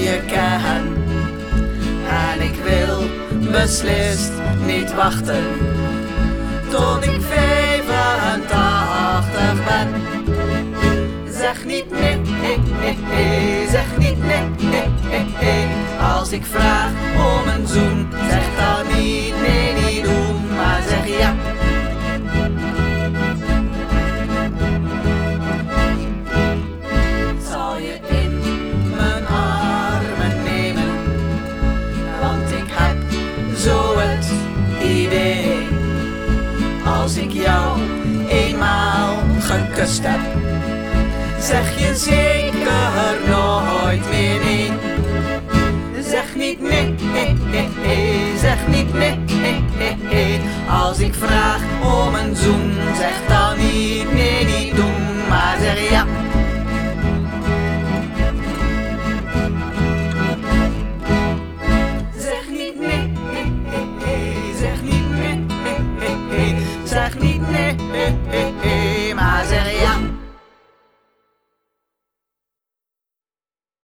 je ken. En ik wil beslist niet wachten tot ik 85 ben. Zeg niet nee, zeg niet nee, als ik vraag om een zoen. Zeg dan niet nee, niet doen, maar zeg ja. Zal je in mijn armen nemen, want ik heb zo het idee. Als ik jou eenmaal gekust heb, zeg je zeker